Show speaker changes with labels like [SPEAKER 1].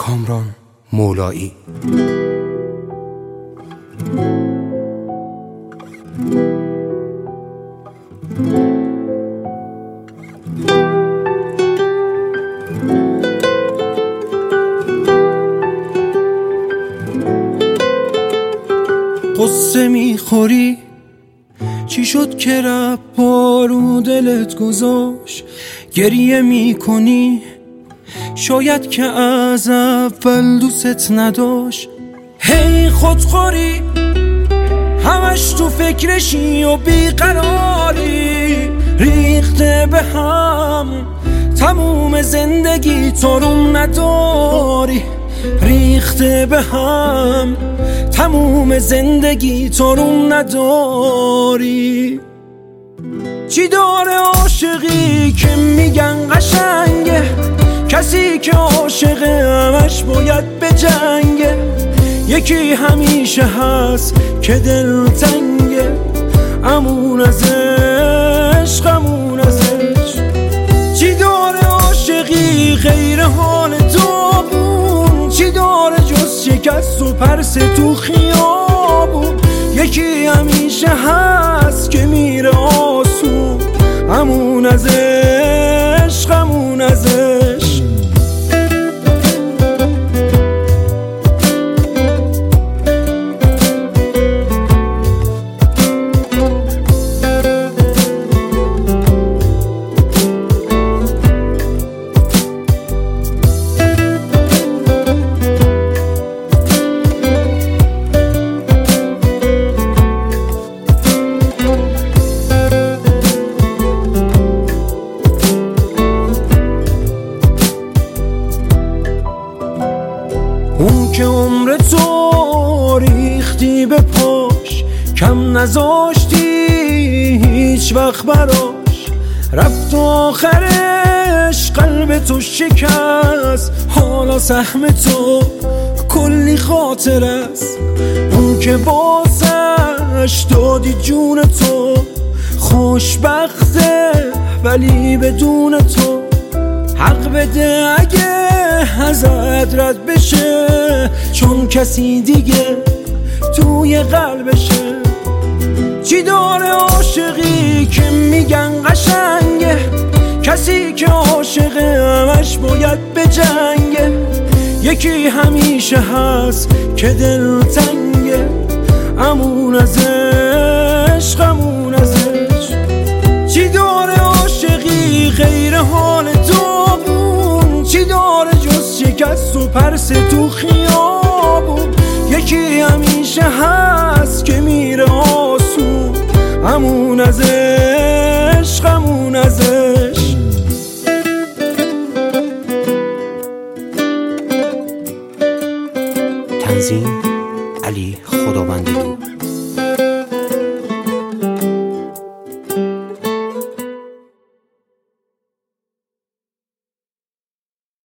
[SPEAKER 1] کامران مولایی.
[SPEAKER 2] قصه میخوری چی شد که رب رو دلت گذاشت؟ گریه میکنی شاید که از اول دوست نداشت. هی خودخوری همش تو فکرشی و بیقراری، ریخته به هم تموم زندگی تو رو نداری، ریخته به هم تموم زندگی تو رو نداری. چی داره عاشقی که میگن قشنگه؟ کسی که عاشقه همش باید بجنگه. یکی همیشه هست که دل تنگه، امون از عشق امون از عشق. چی داره عاشقی غیر حال داغون؟ چی داره جز شکست و پرس تو خیابون؟ یکی همیشه هست که میره آسون، امون از عشق امون از عشق. اون که عمر تو ریختی به پاش، کم نذاشتی هیچ وقت براش، رفت آخرش قلب تو شکست، حالا سهم تو کلی خاطر است. اون که بازش دادی جون تو، خوشبخته ولی بدون تو. حق بده اگه ازت رد بشه، چون کسی دیگه توی قلبشه. چی داره عاشقی که میگن قشنگه؟ کسی که عاشقه همش باید بجنگه. یکی همیشه هست که دل تنگه، امون از عشق امون از عشق. چی داره عاشقی غیر حال داغون؟ چی داره جز شکست و پرس تو خیابون؟ یکی همیشه هست که میره آسون، امون از عشق امون از عشق.
[SPEAKER 1] تنظیم علی خداوندلو.